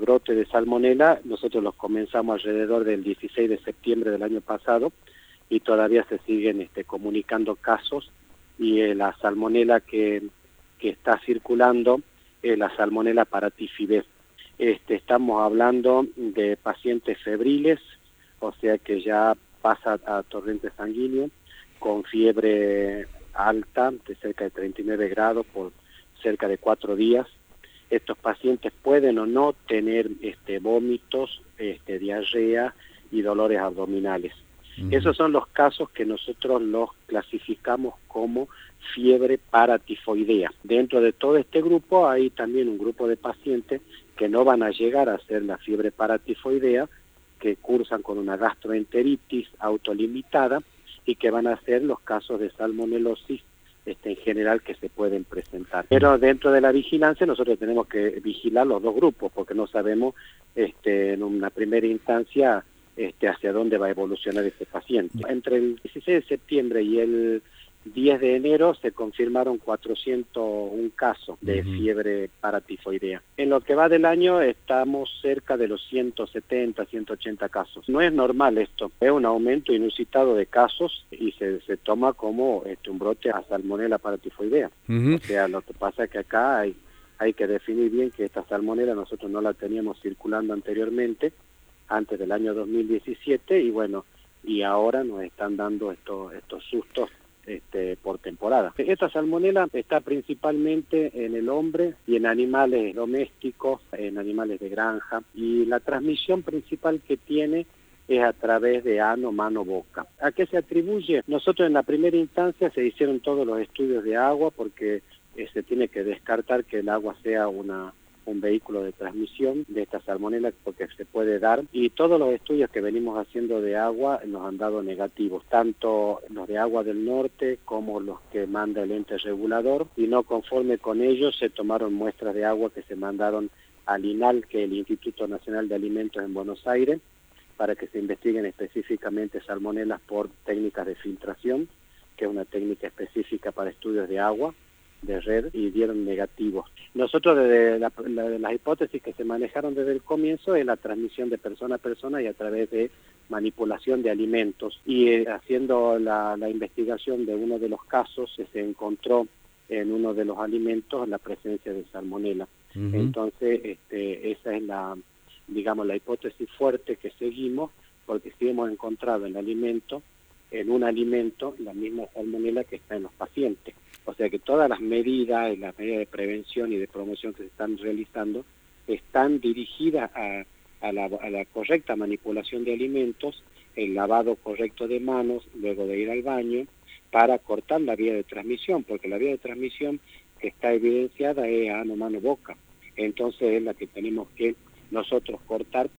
brote de salmonela nosotros los comenzamos alrededor del 16 de septiembre del año pasado y todavía se siguen comunicando casos y la salmonela que está circulando es la salmonela paratifidez. Estamos hablando de pacientes febriles, o sea que ya pasa a torrente sanguíneo, con fiebre alta de cerca de 39 grados por cerca de 4 días. Estos pacientes pueden o no tener vómitos, diarrea y dolores abdominales. Esos son los casos que nosotros los clasificamos como fiebre paratifoidea. Dentro de todo este grupo hay también un grupo de pacientes que no van a llegar a ser la fiebre paratifoidea, que cursan con una gastroenteritis autolimitada y que van a ser los casos de salmonelosis en general que se pueden presentar. Pero dentro de la vigilancia nosotros tenemos que vigilar los dos grupos porque no sabemos en una primera instancia hacia dónde va a evolucionar este paciente. Entre el 16 de septiembre y el 10 de enero se confirmaron 401 casos de fiebre paratifoidea. En lo que va del año estamos cerca de los 170, 180 casos. No es normal esto, es un aumento inusitado de casos y se toma como un brote a salmonela paratifoidea. O sea, lo que pasa es que acá hay que definir bien que esta salmonela nosotros no la teníamos circulando anteriormente, antes del año 2017, y bueno, y ahora nos están dando estos sustos por temporada. Esta salmonela está principalmente en el hombre y en animales domésticos, en animales de granja, y la transmisión principal que tiene es a través de ano, mano, boca. ¿A qué se atribuye? Nosotros en la primera instancia se hicieron todos los estudios de agua porque se tiene que descartar que el agua sea un vehículo de transmisión de esta salmonela porque se puede dar, y todos los estudios que venimos haciendo de agua nos han dado negativos, tanto los de agua del norte como los que manda el ente regulador, y no conforme con ellos se tomaron muestras de agua que se mandaron al INAL, que es el Instituto Nacional de Alimentos en Buenos Aires, para que se investiguen específicamente salmonelas por técnicas de filtración, que es una técnica específica para estudios de agua de red, y dieron negativos. Nosotros desde las hipótesis que se manejaron desde el comienzo es la transmisión de persona a persona y a través de manipulación de alimentos, y haciendo la investigación de uno de los casos se encontró en uno de los alimentos la presencia de salmonela. Entonces esa es la hipótesis fuerte que seguimos, porque sí hemos encontrado en un alimento la misma salmonela que está en los pacientes. O sea que todas las medidas de prevención y de promoción que se están realizando están dirigidas a la correcta manipulación de alimentos, el lavado correcto de manos luego de ir al baño, para cortar la vía de transmisión, porque la vía de transmisión que está evidenciada es ano, mano, boca. Entonces es la que tenemos que nosotros cortar